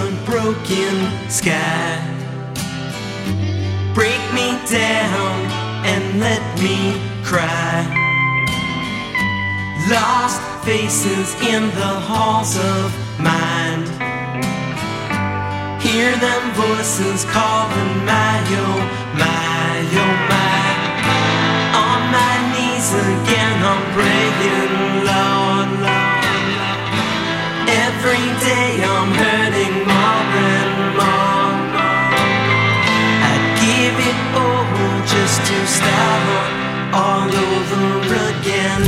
unbroken sky. Break me down and let me cry. Lost faces in the halls of mind. Hear them voices calling my, oh my, oh my. On my knees again I'm praying, Lord, Lord, Lord. Every day I'm hurting more and more. I'd give it all just to start all over again.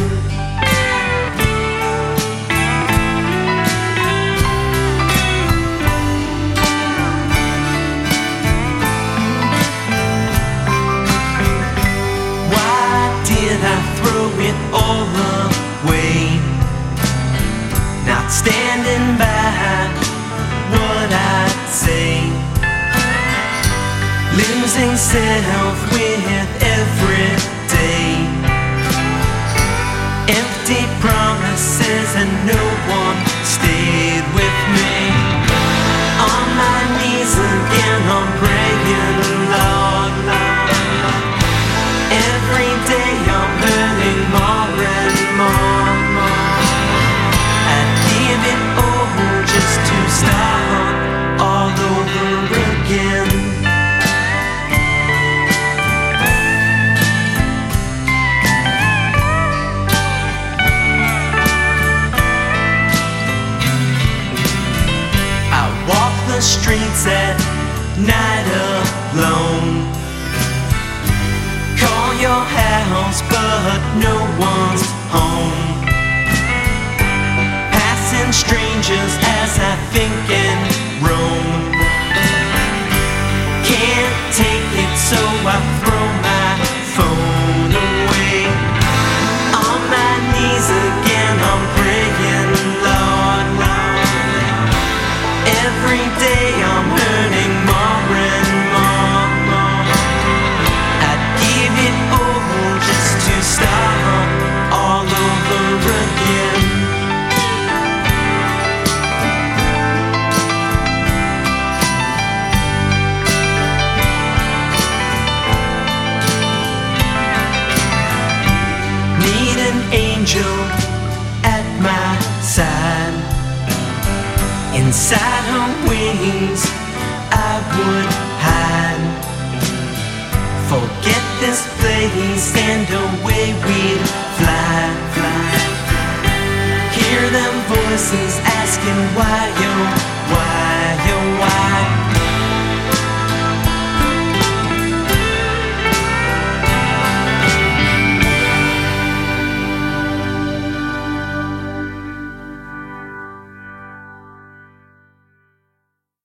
It all away, not standing by what I'd say, losing self with every day, empty promises and no one stayed with me. On my knees again I'm praying, Lord, Lord, Lord. Every day I'm hurting more and more, more. I'd give it all just to start all over again. I walk the streets at night alone. Call your house, but no one's home. Passing strangers as I think and roam. Can't take it, so I throw my phone away. On my knees again, I'm praying, Lord, Lord. Every day I'm hurting more and more, more. I'd give it all just to start all over again. Need an angel at my side. Inside her wings I would hide. Forget this place and away we'd fly, fly. Hear them voices asking why, oh, why.